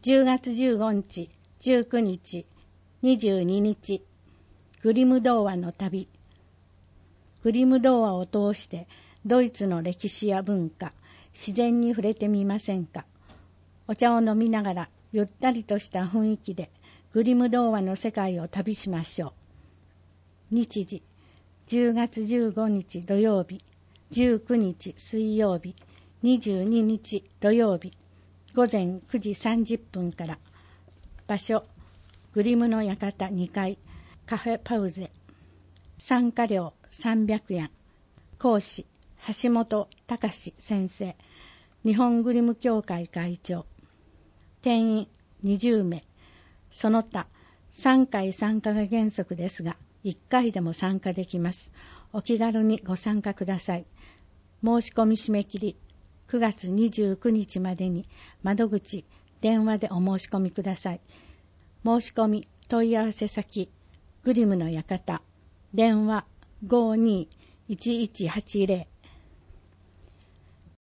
10月15日、19日、22日、グリム童話の旅。グリム童話を通してドイツの歴史や文化、自然に触れてみませんか。お茶を飲みながらゆったりとした雰囲気でグリム童話の世界を旅しましょう。日時、10月15日土曜日、19日水曜日、22日土曜日、午前9時30分から。場所、グリムの館2階、カフェパウゼ。参加料300円。講師、橋本隆先生。日本グリム協会会長。定員20名。その他、3回参加が原則ですが、1回でも参加できます。お気軽にご参加ください。申し込み締め切り、9月29日までに窓口、電話でお申し込みください。申し込み、問い合わせ先、グリムの館、電話 52-1180